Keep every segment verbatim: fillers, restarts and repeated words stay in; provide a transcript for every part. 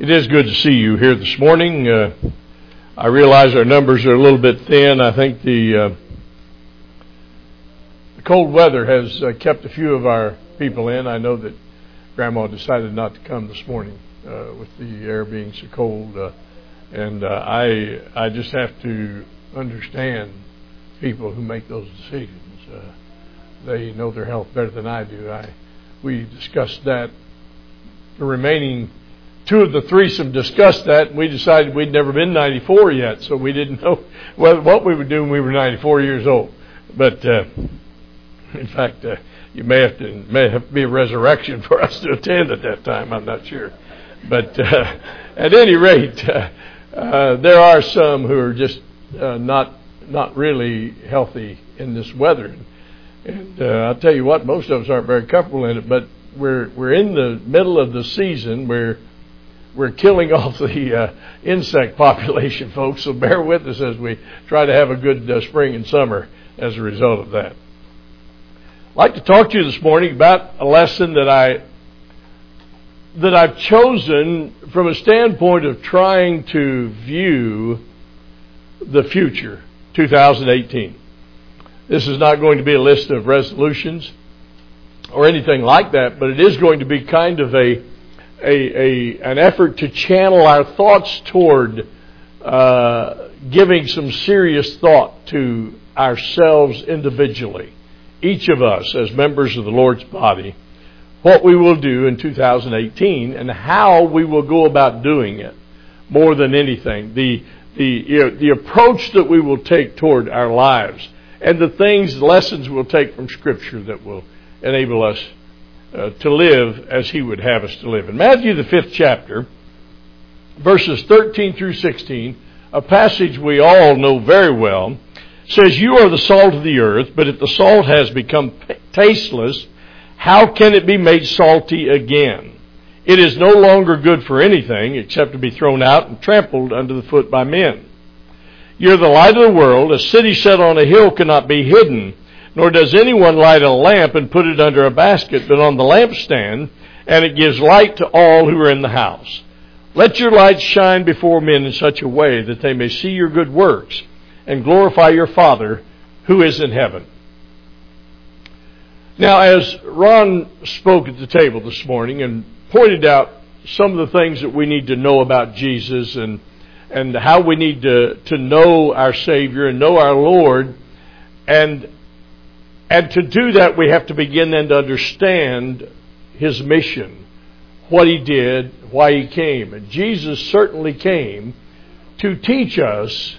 It is good to see you here this morning. Uh, I realize our numbers are a little bit thin. I think the, uh, the cold weather has uh, kept a few of our people in. I know that Grandma decided not to come this morning uh, with the air being so cold. Uh, and uh, I I just have to understand people who make those decisions. Uh, they know their health better than I do. I we discussed that. The remaining two of the threesome discussed that, and we decided we'd never been ninety-four yet, so we didn't know what, what we would do when we were ninety-four years old. But uh, in fact, uh, you may have to may have to be a resurrection for us to attend at that time. I'm not sure, but uh, at any rate, uh, uh, there are some who are just uh, not not really healthy in this weather, and uh, I'll tell you what, most of us aren't very comfortable in it. But we're we're in the middle of the season where we're killing off the uh, insect population, folks, so bear with us as we try to have a good uh, spring and summer as a result of that. I'd like to talk to you this morning about a lesson that, I, that I've chosen from a standpoint of trying to view the future, two thousand eighteen. This is not going to be a list of resolutions or anything like that, but it is going to be kind of a A, a an effort to channel our thoughts toward uh, giving some serious thought to ourselves individually, each of us as members of the Lord's body, what we will do in two thousand eighteen and how we will go about doing it. More than anything, the the you know, the approach that we will take toward our lives and the things, the lessons we'll take from Scripture that will enable us Uh, to live as He would have us to live. In Matthew, the fifth chapter, verses thirteen through sixteen, a passage we all know very well, says, "You are the salt of the earth, but if the salt has become tasteless, how can it be made salty again? It is no longer good for anything except to be thrown out and trampled under the foot by men. You are the light of the world. A city set on a hill cannot be hidden. Nor does anyone light a lamp and put it under a basket, but on the lampstand, and it gives light to all who are in the house. Let your light shine before men in such a way that they may see your good works and glorify your Father who is in heaven." Now, as Ron spoke at the table this morning and pointed out some of the things that we need to know about Jesus and, and how we need to, to know our Savior and know our Lord, and And to do that, we have to begin then to understand His mission, what He did, why He came. And Jesus certainly came to teach us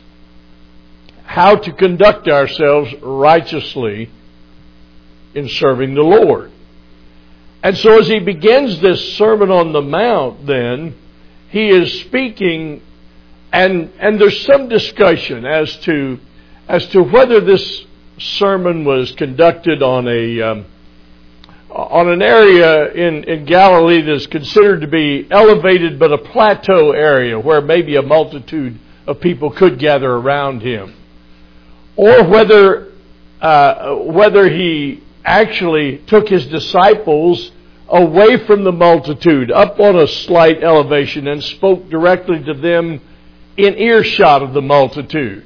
how to conduct ourselves righteously in serving the Lord. And so as He begins this Sermon on the Mount, then, He is speaking, and, and there's some discussion as to, as to whether this sermon was conducted on a um, on an area in, in Galilee that is considered to be elevated but a plateau area where maybe a multitude of people could gather around Him, or whether uh, whether He actually took His disciples away from the multitude up on a slight elevation and spoke directly to them in earshot of the multitude.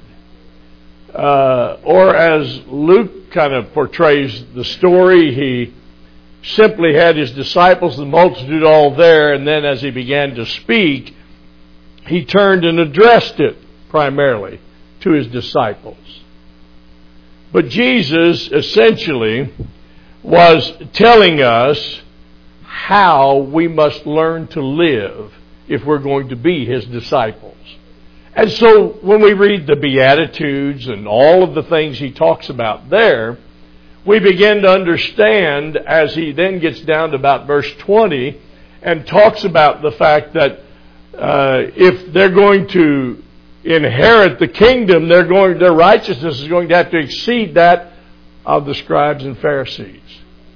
Uh, or as Luke kind of portrays the story, He simply had His disciples, the multitude all there, and then as He began to speak, He turned and addressed it primarily to His disciples. But Jesus essentially was telling us how we must learn to live if we're going to be His disciples. And so when we read the Beatitudes and all of the things He talks about there, we begin to understand as He then gets down to about verse twenty and talks about the fact that uh, if they're going to inherit the kingdom, they're going, their righteousness is going to have to exceed that of the scribes and Pharisees.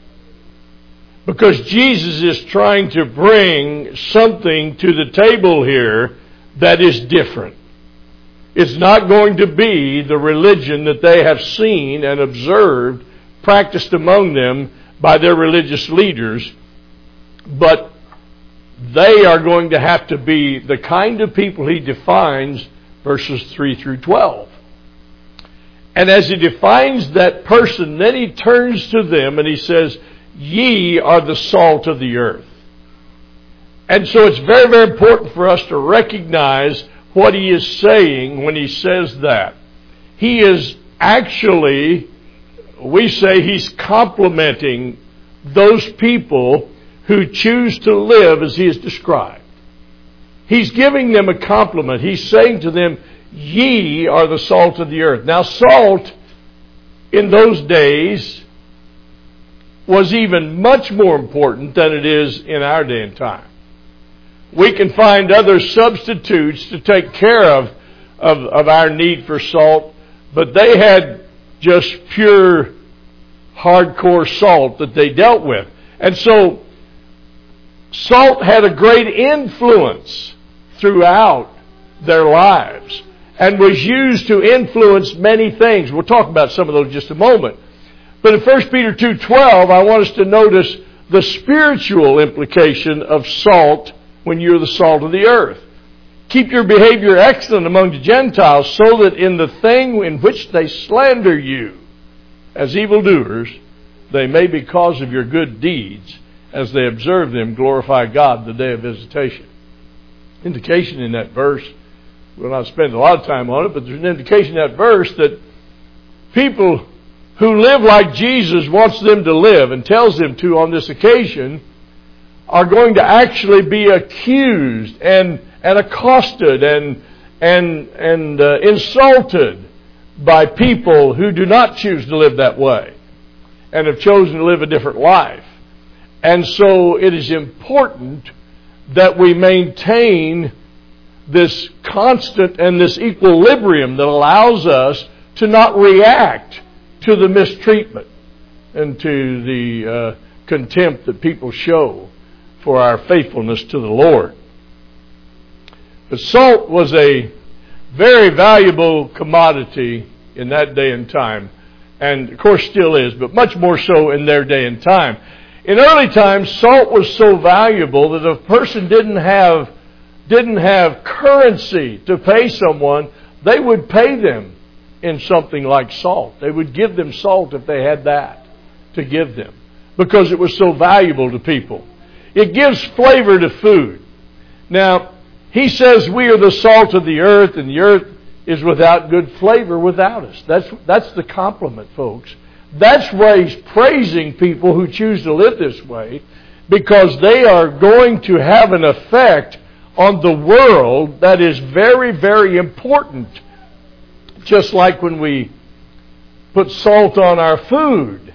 Because Jesus is trying to bring something to the table here that is different. It's not going to be the religion that they have seen and observed practiced among them by their religious leaders, but they are going to have to be the kind of people he defines, verses three through twelve. And as he defines that person, then he turns to them and he says, ye are the salt of the earth. And so it's very, very important for us to recognize what he is saying when he says that. He is actually, we say he's complimenting those people who choose to live as he has described. He's giving them a compliment. He's saying to them, ye are the salt of the earth. Now, salt in those days was even much more important than it is in our day and time. We can find other substitutes to take care of, of, of our need for salt, but they had just pure, hardcore salt that they dealt with. And so, salt had a great influence throughout their lives and was used to influence many things. We'll talk about some of those in just a moment. But in First Peter two twelve, I want us to notice the spiritual implication of salt when you're the salt of the earth. Keep your behavior excellent among the Gentiles, so that in the thing in which they slander you as evildoers, they may, because of your good deeds, as they observe them, glorify God the day of visitation. Indication in that verse, we'll not spend a lot of time on it, but there's an indication in that verse that people who live like Jesus wants them to live and tells them to on this occasion are going to actually be accused and, and accosted and, and, and uh, insulted by people who do not choose to live that way and have chosen to live a different life. And so it is important that we maintain this constant and this equilibrium that allows us to not react to the mistreatment and to the uh, contempt that people show for our faithfulness to the Lord. But salt was a very valuable commodity in that day and time, and of course still is, but much more so in their day and time. In early times, salt was so valuable that if a person didn't have didn't have currency to pay someone, they would pay them in something like salt. They would give them salt if they had that to give them, because it was so valuable to people. It gives flavor to food. Now, he says we are the salt of the earth, and the earth is without good flavor without us. That's, that's the compliment, folks. That's why he's praising people who choose to live this way, because they are going to have an effect on the world that is very, very important. Just like when we put salt on our food.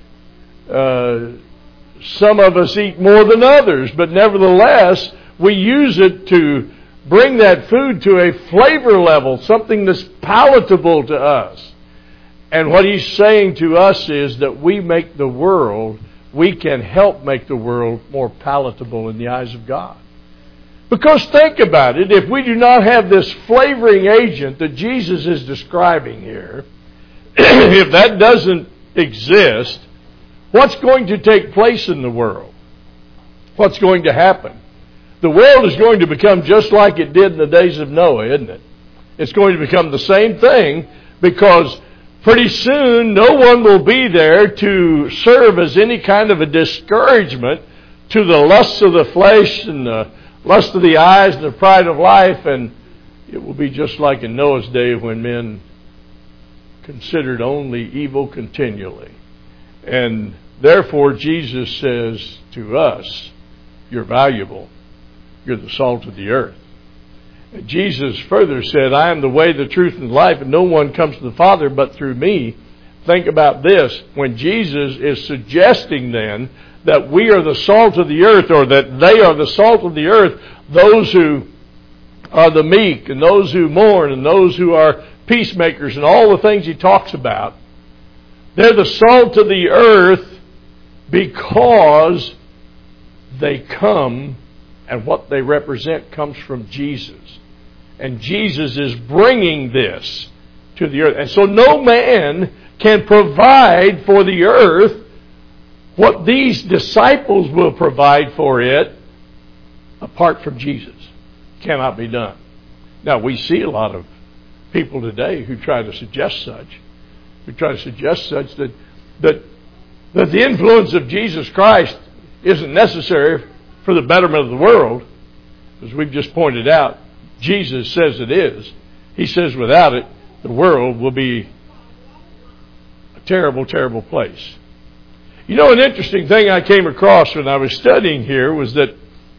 Uh, some of us eat more than others, but nevertheless, we use it to bring that food to a flavor level, something that's palatable to us. And what he's saying to us is that we make the world, we can help make the world more palatable in the eyes of God. Because think about it, if we do not have this flavoring agent that Jesus is describing here, if that doesn't exist, what's going to take place in the world? What's going to happen? The world is going to become just like it did in the days of Noah, isn't it? It's going to become the same thing, because pretty soon no one will be there to serve as any kind of a discouragement to the lusts of the flesh and the lust of the eyes and the pride of life, and it will be just like in Noah's day when men considered only evil continually. And therefore Jesus says to us, you're valuable. You're the salt of the earth. And Jesus further said, I am the way, the truth, and the life, and no one comes to the Father but through me. Think about this. When Jesus is suggesting then that we are the salt of the earth, or that they are the salt of the earth, those who are the meek, and those who mourn, and those who are peacemakers, and all the things he talks about, they're the salt of the earth because they come, and what they represent comes from Jesus. And Jesus is bringing this to the earth. And so no man can provide for the earth what these disciples will provide for it apart from Jesus. Cannot be done. Now, we see a lot of people today who try to suggest such, who try to suggest such that that that the influence of Jesus Christ isn't necessary for the betterment of the world. As we've just pointed out, Jesus says it is. He says without it, the world will be a terrible, terrible place. You know, an interesting thing I came across when I was studying here was that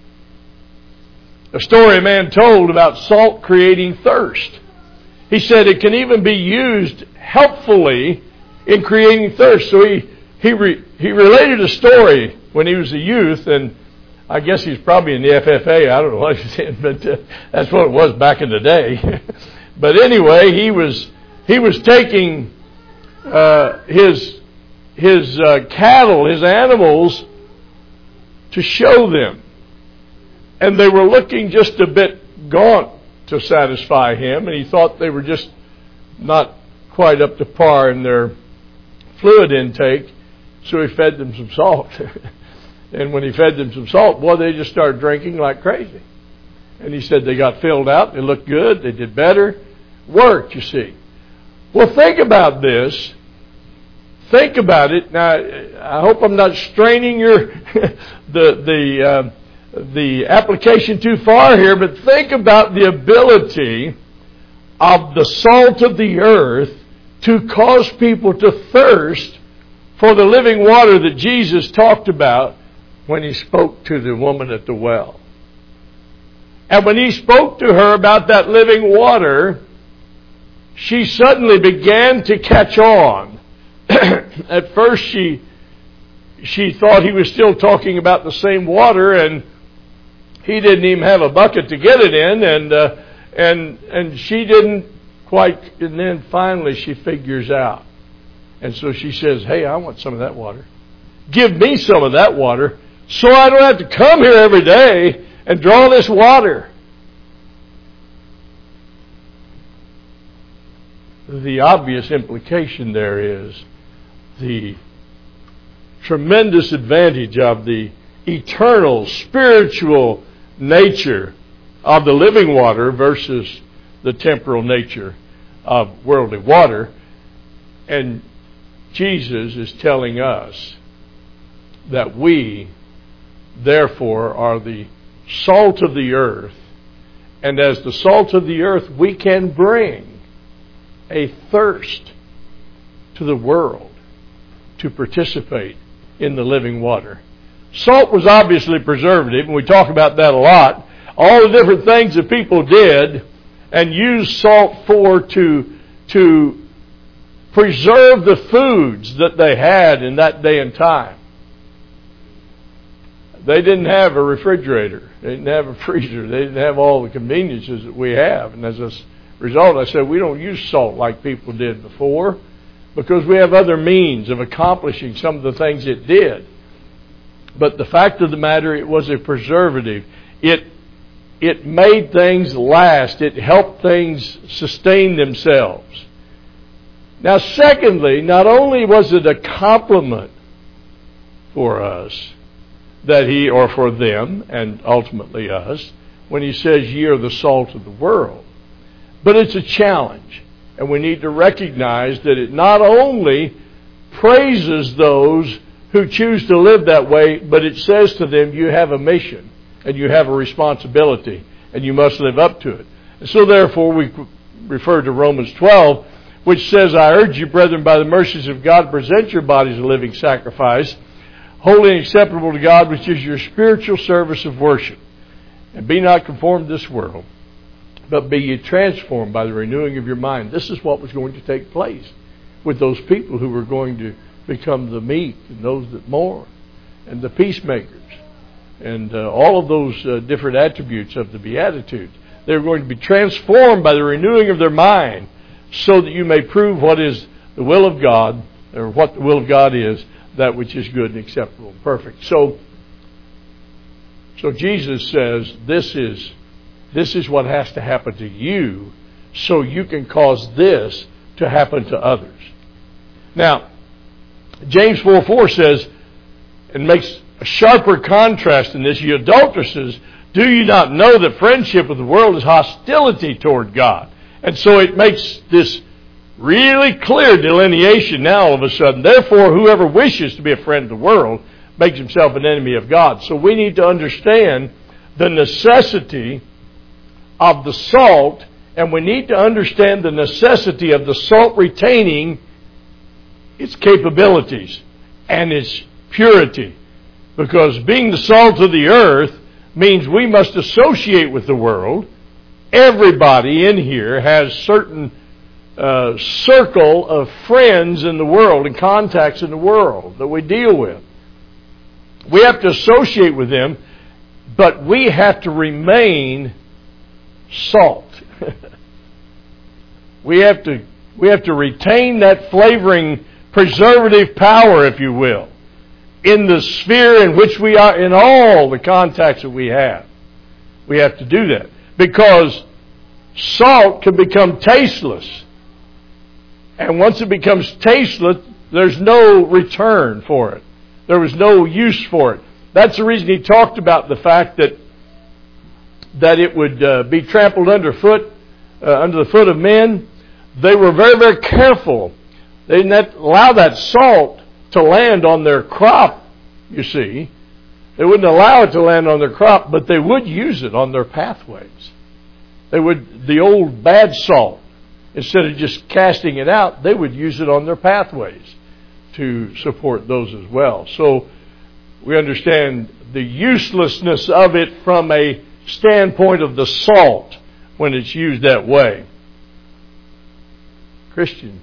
a story a man told about salt creating thirst. He said it can even be used helpfully in creating thirst. So he he re, he related a story when he was a youth, and I guess he's probably in the F F A. I don't know what he's in, but uh, that's what it was back in the day. But anyway, he was he was taking uh, his his uh, cattle, his animals, to show them, and they were looking just a bit gaunt to satisfy him, and he thought they were just not quite up to par in their fluid intake, so he fed them some salt. And when he fed them some salt, boy, they just started drinking like crazy. And he said they got filled out, they looked good, they did better, worked, you see. Well, think about this. Think about it. Now, I hope I'm not straining your the the uh, the application too far here, but think about the ability of the salt of the earth to cause people to thirst for the living water that Jesus talked about when he spoke to the woman at the well. And when he spoke to her about that living water, she suddenly began to catch on. At first she she thought he was still talking about the same water, and he didn't even have a bucket to get it in, and uh, and and she didn't quite. And then finally she figures out, and so she says, "Hey, I want some of that water. Give me some of that water, so I don't have to come here every day and draw this water." The obvious implication there is the tremendous advantage of the eternal, spiritual nature of the living water versus the temporal nature of worldly water. And Jesus is telling us that we, therefore, are the salt of the earth. And as the salt of the earth, we can bring a thirst to the world to participate in the living water. Salt was obviously preservative, and we talk about that a lot. All the different things that people did and used salt for to, to preserve the foods that they had in that day and time. They didn't have a refrigerator. They didn't have a freezer. They didn't have all the conveniences that we have. And as a result, I said, we don't use salt like people did before, because we have other means of accomplishing some of the things it did. But the fact of the matter, it was a preservative. It it made things last. It helped things sustain themselves. Now, secondly, not only was it a compliment for us that he, or for them, and ultimately us, when he says, "Ye are the salt of the world," but it's a challenge. And we need to recognize that it not only praises those who choose to live that way, but it says to them, you have a mission and you have a responsibility and you must live up to it. And so therefore we refer to Romans twelve, which says, "I urge you, brethren, by the mercies of God, present your bodies a living sacrifice, holy and acceptable to God, which is your spiritual service of worship. And be not conformed to this world, but be ye transformed by the renewing of your mind." This is what was going to take place with those people who were going to become the meek and those that mourn and the peacemakers and uh, all of those uh, different attributes of the Beatitudes. They were going to be transformed by the renewing of their mind, so that you may prove what is the will of God, or what the will of God is, that which is good and acceptable and perfect. So, so Jesus says this is This is what has to happen to you, so you can cause this to happen to others. Now, James four four says, and makes a sharper contrast in this, "Ye adulteresses, Do you not know that friendship with the world is hostility toward God? And so it makes this really clear delineation now all of a sudden. Therefore, whoever wishes to be a friend of the world makes himself an enemy of God. So we need to understand the necessity of the salt, and we need to understand the necessity of the salt retaining its capabilities and its purity. Because being the salt of the earth means we must associate with the world. Everybody in here has certain uh, circle of friends in the world and contacts in the world that we deal with. We have to associate with them, but we have to remain salt. we have to we have to retain that flavoring, preservative power, if you will, in the sphere in which we are, in all the contacts that we have. We have to do that. Because salt can become tasteless. And once it becomes tasteless, there's no return for it. There was no use for it. That's the reason he talked about the fact that that it would uh, be trampled underfoot, uh, under the foot of men. They were very, very careful. They didn't allow that salt to land on their crop, you see. They wouldn't allow it to land on their crop, but they would use it on their pathways. They would, the old bad salt, instead of just casting it out, they would use it on their pathways to support those as well. So we understand the uselessness of it from a standpoint of the salt when it's used that way. Christian,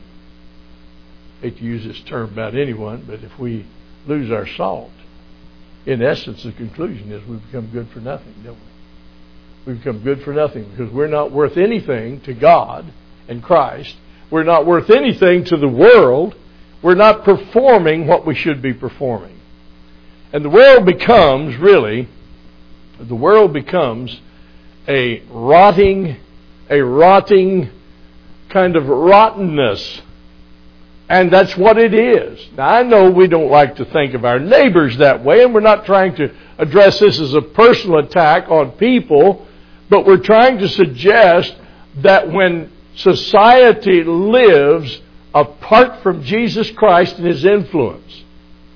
I hate to use this term about anyone, but if we lose our salt, in essence, the conclusion is we become good for nothing, don't we? We become good for nothing because we're not worth anything to God and Christ. We're not worth anything to the world. We're not performing what we should be performing. And the world becomes, really, the world becomes a rotting, a rotting kind of rottenness. And that's what it is. Now, I know we don't like to think of our neighbors that way, and we're not trying to address this as a personal attack on people, but we're trying to suggest that when society lives apart from Jesus Christ and His influence,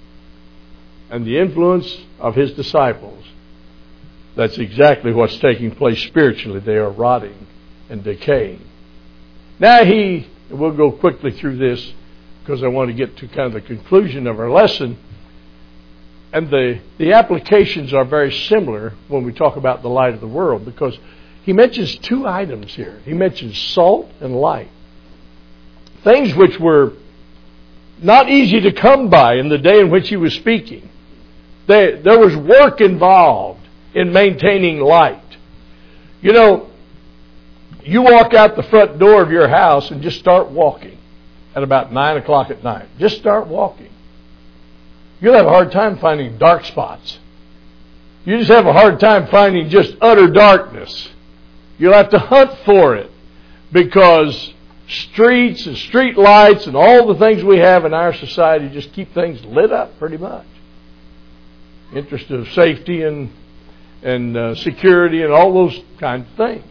and the influence of His disciples, that's exactly what's taking place spiritually. They are rotting and decaying. Now he, we'll go quickly through this because I want to get to kind of the conclusion of our lesson. And the, the applications are very similar when we talk about the light of the world, because he mentions two items here. He mentions salt and light. Things which were not easy to come by in the day in which he was speaking. They, there was work involved in maintaining light. You know, you walk out the front door of your house and just start walking at about nine o'clock at night. Just start walking. You'll have a hard time finding dark spots. You just have a hard time finding just utter darkness. You'll have to hunt for it, because streets and street lights and all the things we have in our society just keep things lit up pretty much. Interest of safety and and uh, security and all those kinds of things.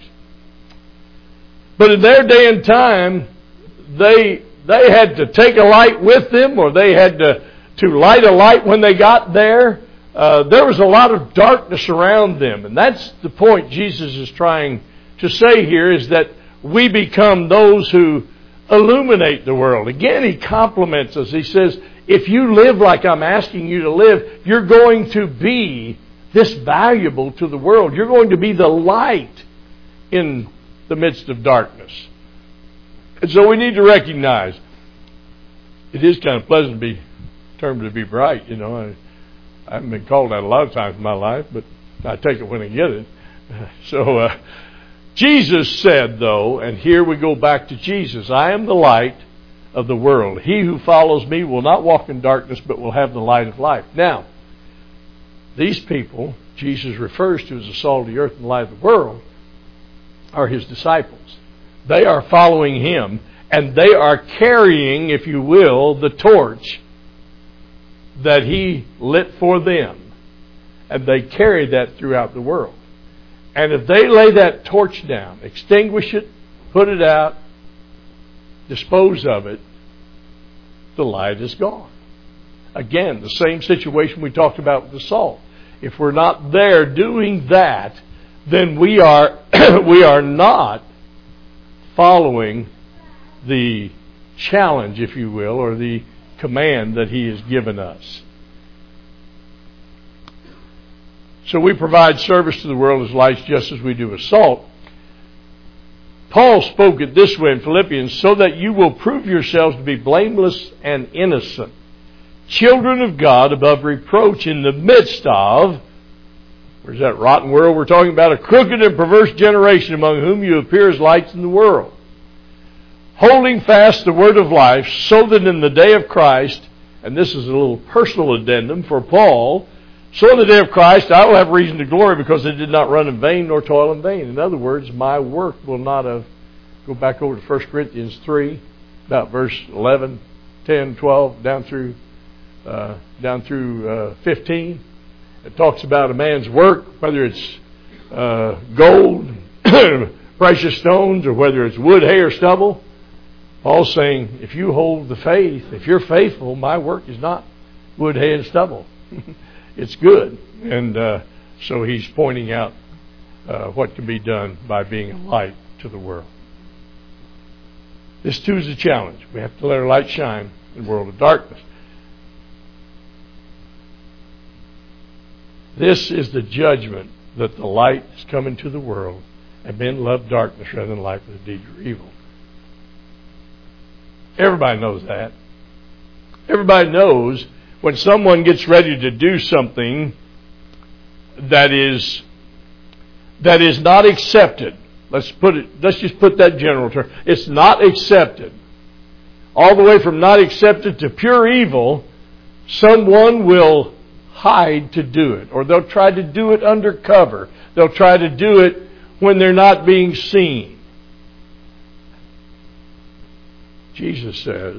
But in their day and time, they they had to take a light with them, or they had to, to light a light when they got there. Uh, there was a lot of darkness around them. And that's the point Jesus is trying to say here, is that we become those who illuminate the world. Again, he compliments us. He says, if you live like I'm asking you to live, you're going to be this valuable to the world. You're going to be the light in the midst of darkness. And so we need to recognize it is kind of pleasant to be termed to be bright. You know, I, I haven't been called that a lot of times in my life, but I take it when I get it. So uh, Jesus said, though, and here we go back to Jesus, I am the light of the world. He who follows me will not walk in darkness, but will have the light of life. Now, these people Jesus refers to as the salt of the earth and the light of the world are His disciples. They are following Him, and they are carrying, if you will, the torch that He lit for them. And they carry that throughout the world. And if they lay that torch down, extinguish it, put it out, dispose of it, the light is gone. Again, the same situation we talked about with the salt. If we're not there doing that, then we are we are not following the challenge, if you will, or the command that He has given us. So we provide service to the world as lights just as we do as salt. Paul spoke it this way in Philippians, so that you will prove yourselves to be blameless and innocent, children of God above reproach in the midst of, where's that rotten world we're talking about, a crooked and perverse generation among whom you appear as lights in the world, holding fast the word of life, so that in the day of Christ, and this is a little personal addendum for Paul, so in the day of Christ I will have reason to glory, because I did not run in vain nor toil in vain. In other words, my work will not have, go back over to First Corinthians three, about verse eleven, ten, twelve, down through uh, down through uh, fifteen. It talks about a man's work, whether it's uh, gold, precious stones, or whether it's wood, hay, or stubble. Paul's saying, if you hold the faith, if you're faithful, my work is not wood, hay, and stubble. It's good. And uh, so he's pointing out uh, what can be done by being a light to the world. This too is a challenge. We have to let our light shine in a world of darkness. This is the judgment, that the light is coming to the world, and men love darkness rather than light, with a deed or evil. Everybody knows that. Everybody knows when someone gets ready to do something that is that is not accepted. Let's put it. Let's just put that general term. It's not accepted. All the way from not accepted to pure evil, someone will hide to do it, or they'll try to do it undercover. They'll try to do it when they're not being seen. Jesus says,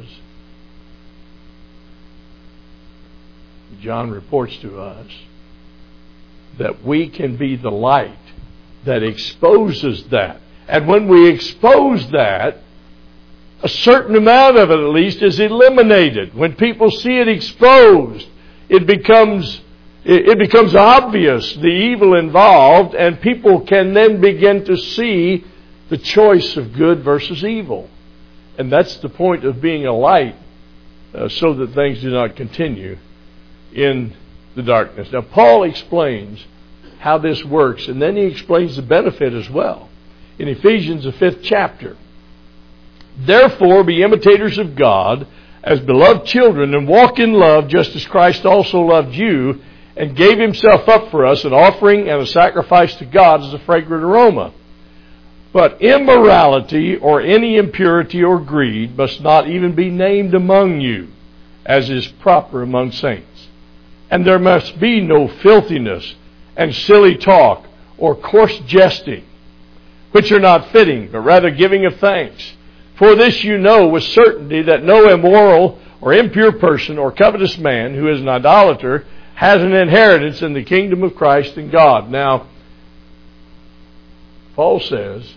John reports to us, that we can be the light that exposes that. And when we expose that, a certain amount of it at least is eliminated. When people see it exposed, it becomes it becomes obvious the evil involved, and people can then begin to see the choice of good versus evil. And that's the point of being a light, uh, so that things do not continue in the darkness. Now, Paul explains how this works, and then he explains the benefit as well in Ephesians, the fifth chapter. Therefore, be imitators of God as beloved children, and walk in love, just as Christ also loved you and gave Himself up for us, an offering and a sacrifice to God as a fragrant aroma. But immorality or any impurity or greed must not even be named among you, as is proper among saints. And there must be no filthiness and silly talk or coarse jesting, which are not fitting, but rather giving of thanks. For this you know with certainty, that no immoral or impure person or covetous man who is an idolater has an inheritance in the kingdom of Christ and God. Now, Paul says,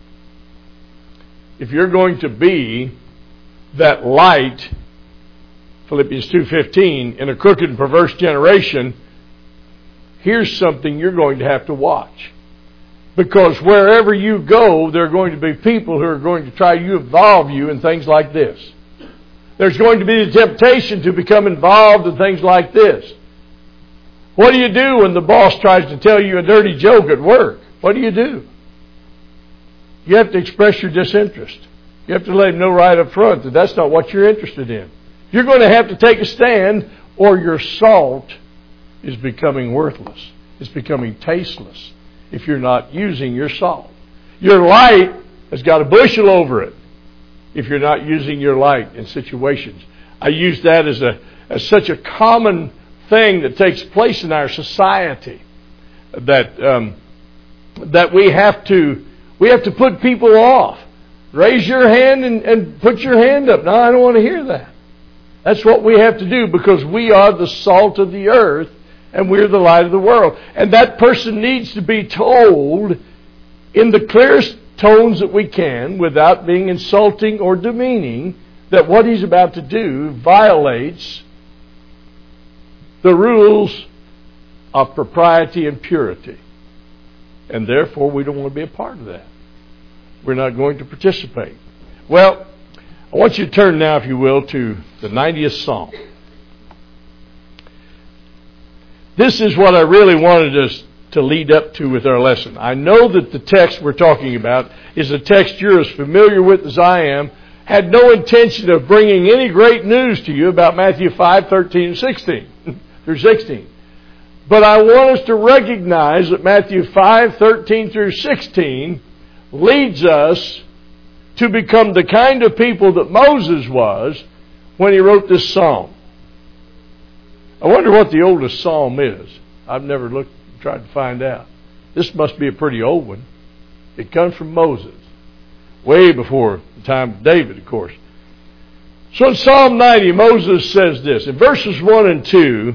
if you're going to be that light, Philippians two fifteen, in a crooked and perverse generation, here's something you're going to have to watch. Because wherever you go, there are going to be people who are going to try to involve you in things like this. There's going to be the temptation to become involved in things like this. What do you do when the boss tries to tell you a dirty joke at work? What do you do? You have to express your disinterest. You have to let him know right up front that that's not what you're interested in. You're going to have to take a stand, or your salt is becoming worthless. It's becoming tasteless if you're not using your salt. Your light has got a bushel over it if you're not using your light in situations. I use that as a as such a common thing that takes place in our society, that um, that we have to we have to put people off. Raise your hand and, and put your hand up. No, I don't want to hear that. That's what we have to do, because we are the salt of the earth, and we're the light of the world. And that person needs to be told in the clearest tones that we can, without being insulting or demeaning, that what he's about to do violates the rules of propriety and purity. And therefore, we don't want to be a part of that. We're not going to participate. Well, I want you to turn now, if you will, to the ninetieth Psalm. This is what I really wanted us to lead up to with our lesson. I know that the text we're talking about is a text you're as familiar with as I am. Had no intention of bringing any great news to you about Matthew five, thirteen, and sixteen through sixteen. But I want us to recognize that Matthew five, thirteen through sixteen leads us to become the kind of people that Moses was when he wrote this psalm. I wonder what the oldest psalm is. I've never looked, tried to find out. This must be a pretty old one. It comes from Moses, way before the time of David, of course. So in Psalm ninety, Moses says this. In verses one and two,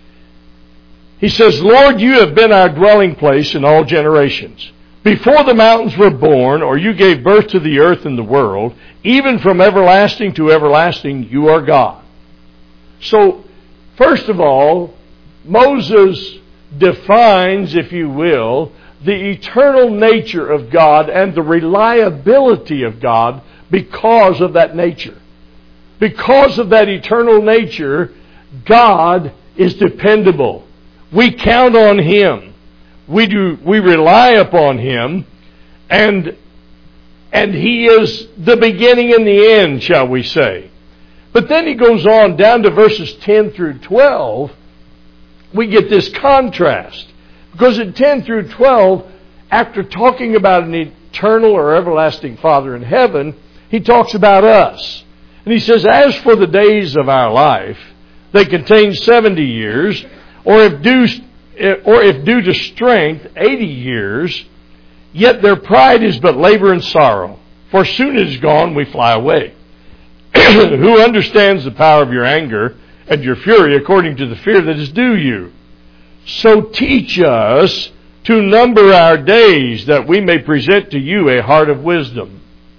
he says, Lord, you have been our dwelling place in all generations. Before the mountains were born, or you gave birth to the earth and the world, even from everlasting to everlasting, you are God. So, first of all, Moses defines, if you will, the eternal nature of God and the reliability of God because of that nature. Because of that eternal nature, God is dependable. We count on Him. We do. We rely upon Him, and and He is the beginning and the end, shall we say? But then he goes on down to verses ten through twelve. We get this contrast, because in ten through twelve, after talking about an eternal or everlasting Father in heaven, he talks about us, and he says, "As for the days of our life, they contain seventy years." Or if due, or if due to strength, eighty years, yet their pride is but labor and sorrow. For soon it is gone, we fly away. Who understands the power of your anger and your fury according to the fear that is due you? So teach us to number our days, that we may present to you a heart of wisdom.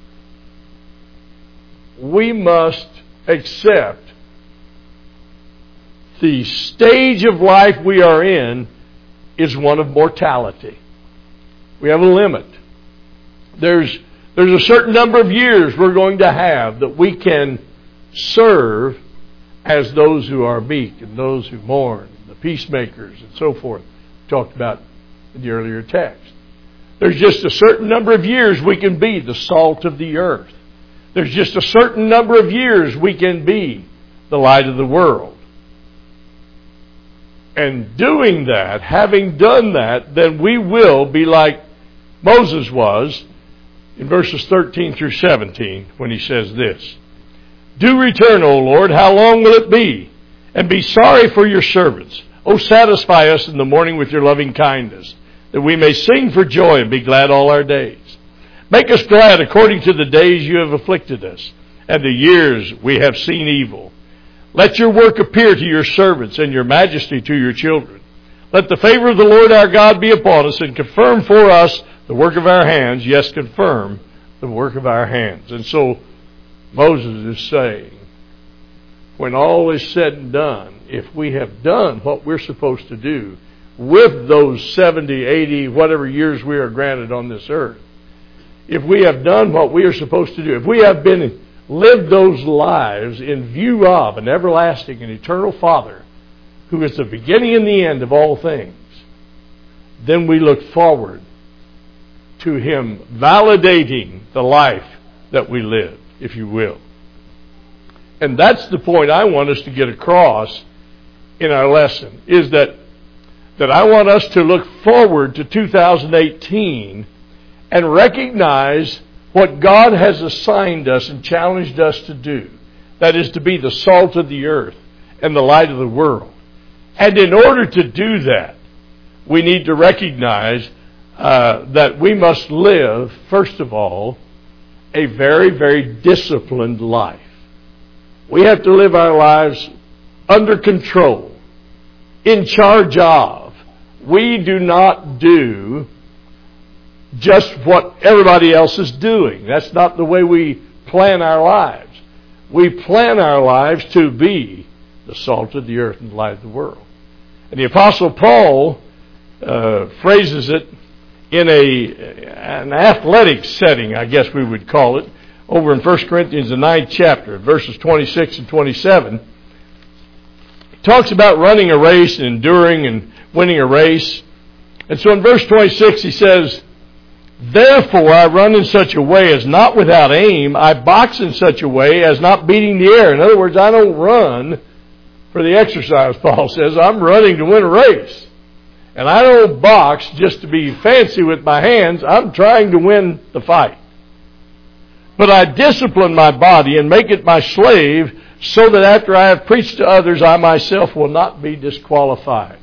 We must accept the stage of life we are in is one of mortality. We have a limit. There's, there's a certain number of years we're going to have that we can serve as those who are meek and those who mourn, the peacemakers and so forth, talked about in the earlier text. There's just a certain number of years we can be the salt of the earth. There's just a certain number of years we can be the light of the world. And doing that, having done that, then we will be like Moses was in verses thirteen through seventeen when he says this. Do return, O Lord, how long will it be? And be sorry for your servants. O satisfy us in the morning with your loving kindness, that we may sing for joy and be glad all our days. Make us glad according to the days you have afflicted us, and the years we have seen evil. Let your work appear to your servants, and your majesty to your children. Let the favor of the Lord our God be upon us, and confirm for us the work of our hands. Yes, confirm the work of our hands. And so Moses is saying, when all is said and done, if we have done what we're supposed to do with those seventy, eighty, whatever years we are granted on this earth, if we have done what we are supposed to do, if we have been lived those lives in view of an everlasting and eternal Father who is the beginning and the end of all things, then we look forward to Him validating the life that we live, if you will. And that's the point I want us to get across in our lesson, is that, that I want us to look forward to two thousand eighteen and recognize what God has assigned us and challenged us to do. That is to be the salt of the earth and the light of the world. And in order to do that, we need to recognize uh, that we must live, first of all, a very, very disciplined life. We have to live our lives under control, in charge of. We do not do just what everybody else is doing. That's not the way we plan our lives. We plan our lives to be the salt of the earth and the light of the world. And the Apostle Paul uh, phrases it in a an athletic setting, I guess we would call it, over in First Corinthians, the ninth chapter, verses twenty-six and twenty-seven. He talks about running a race and enduring and winning a race. And so in verse twenty-six he says, "Therefore I run in such a way as not without aim. I box in such a way as not beating the air." In other words, I don't run for the exercise, Paul says. I'm running to win a race. And I don't box just to be fancy with my hands. I'm trying to win the fight. "But I discipline my body and make it my slave, so that after I have preached to others, I myself will not be disqualified."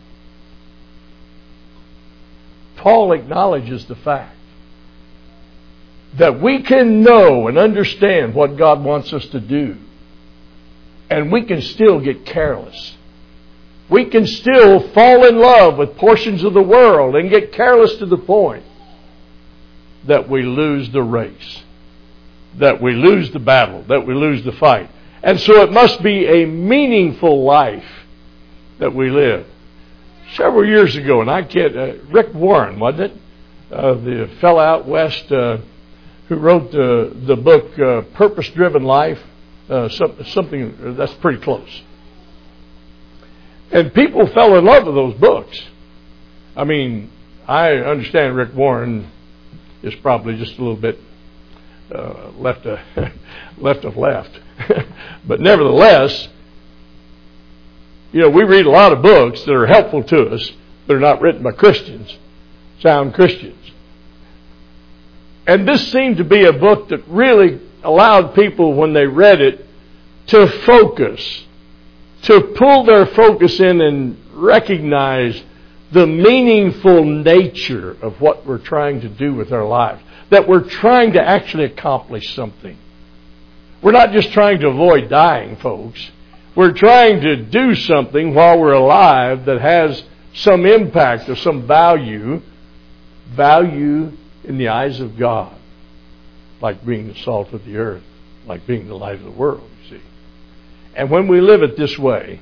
Paul acknowledges the fact that we can know and understand what God wants us to do, and we can still get careless. We can still fall in love with portions of the world and get careless to the point that we lose the race, that we lose the battle, that we lose the fight. And so it must be a meaningful life that we live. Several years ago, and I can't, uh, Rick Warren, wasn't it? Uh, the fellow out west uh, who wrote the, the book uh, Purpose Driven Life. Uh, some, something that's pretty close. And people fell in love with those books. I mean, I understand Rick Warren is probably just a little bit uh, left of, left of left. But nevertheless, you know, we read a lot of books that are helpful to us, but are not written by Christians, sound Christians. And this seemed to be a book that really allowed people, when they read it, to focus, to pull their focus in and recognize the meaningful nature of what we're trying to do with our lives. That we're trying to actually accomplish something. We're not just trying to avoid dying, folks. We're trying to do something while we're alive that has some impact or some value, value in the eyes of God. Like being the salt of the earth, like being the light of the world, you see. And when we live it this way,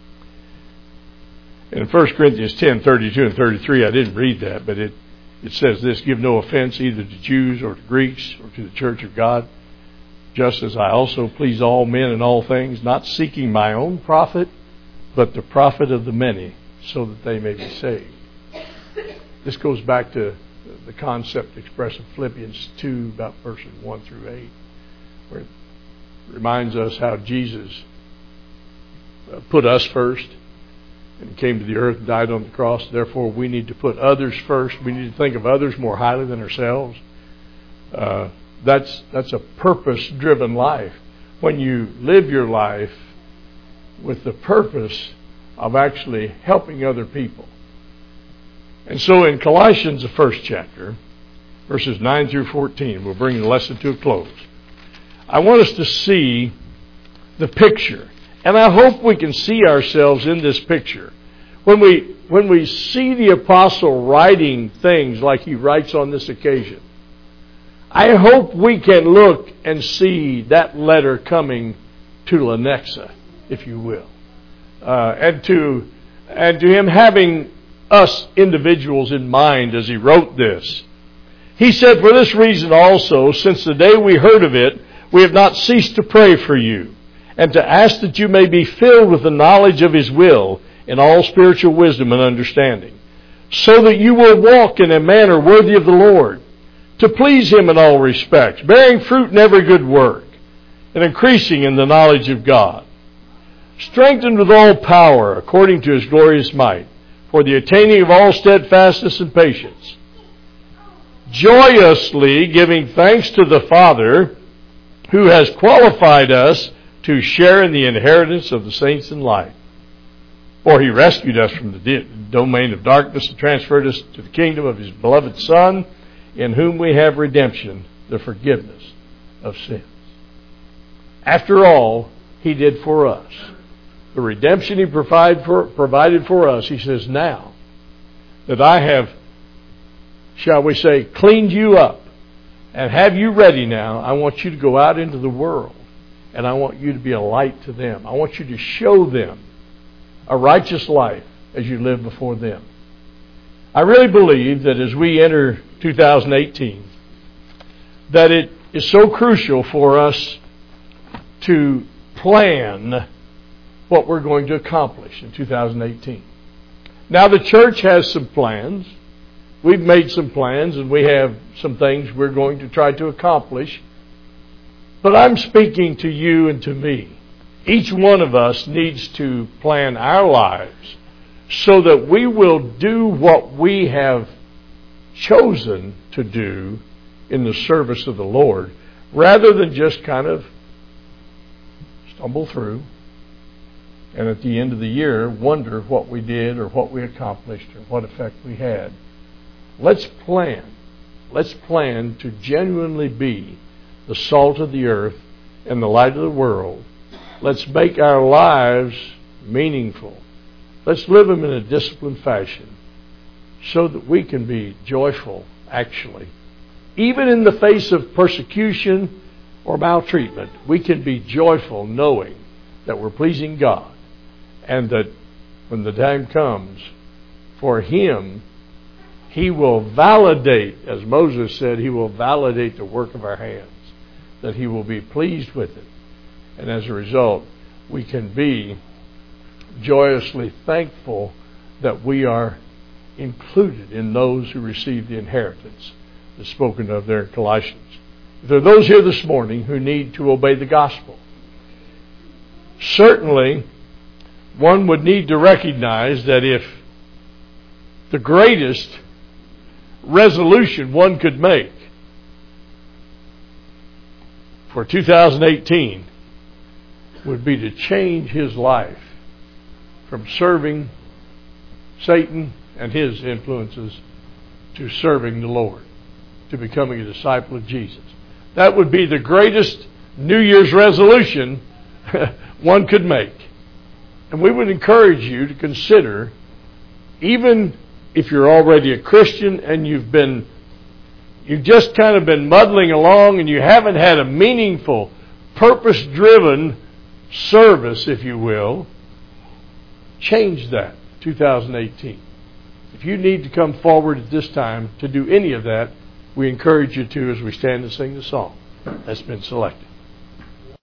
in First Corinthians ten, thirty-two and thirty-three, I didn't read that, but it, it says this: "Give no offense either to Jews or to Greeks or to the church of God, just as I also please all men in all things, not seeking my own profit, but the profit of the many, so that they may be saved." This goes back to the concept expressed in Philippians two, about verses one through eight, where it reminds us how Jesus put us first and came to the earth and died on the cross. Therefore, we need to put others first. We need to think of others more highly than ourselves. Uh, that's that's a purpose-driven life. When you live your life with the purpose of actually helping other people. And so in Colossians, the first chapter, verses nine through fourteen, we'll bring the lesson to a close. I want us to see the picture. And I hope we can see ourselves in this picture. When we, when we see the apostle writing things like he writes on this occasion, I hope we can look and see that letter coming to Lenexa, if you will. Uh, and to and to him having us individuals in mind as he wrote this. He said, "For this reason also, since the day we heard of it, we have not ceased to pray for you, and to ask that you may be filled with the knowledge of His will in all spiritual wisdom and understanding, so that you will walk in a manner worthy of the Lord, to please Him in all respects, bearing fruit in every good work, and increasing in the knowledge of God, strengthened with all power according to His glorious might, for the attaining of all steadfastness and patience, joyously giving thanks to the Father, who has qualified us to share in the inheritance of the saints in light. For He rescued us from the domain of darkness and transferred us to the kingdom of His beloved Son, in whom we have redemption, the forgiveness of sins." After all He did for us, the redemption He provide for, provided for us, He says, now that I have, shall we say, cleaned you up and have you ready now, I want you to go out into the world and I want you to be a light to them. I want you to show them a righteous life as you live before them. I really believe that as we enter two thousand eighteen, that it is so crucial for us to plan what we're going to accomplish in two thousand eighteen. Now, the church has some plans. We've made some plans, and we have some things we're going to try to accomplish. But I'm speaking to you and to me. Each one of us needs to plan our lives so that we will do what we have chosen to do in the service of the Lord, rather than just kind of stumble through and at the end of the year wonder what we did or what we accomplished or what effect we had. Let's plan. Let's plan to genuinely be the salt of the earth and the light of the world. Let's make our lives meaningful. Let's live them in a disciplined fashion so that we can be joyful, actually. Even in the face of persecution or maltreatment, we can be joyful knowing that we're pleasing God and that when the time comes for Him, He will validate, as Moses said, He will validate the work of our hands, that He will be pleased with it. And as a result, we can be joyously thankful that we are included in those who receive the inheritance that's spoken of there in Colossians. There are those here this morning who need to obey the gospel. Certainly, one would need to recognize that if the greatest resolution one could make for two thousand eighteen would be to change his life from serving Satan and his influences to serving the Lord, to becoming a disciple of Jesus. That would be the greatest New Year's resolution one could make. And we would encourage you to consider, even if you're already a Christian and you've been, you've just kind of been muddling along and you haven't had a meaningful, purpose-driven service, if you will, change that two thousand eighteen. If you need to come forward at this time to do any of that, we encourage you to as we stand and sing the song that's been selected.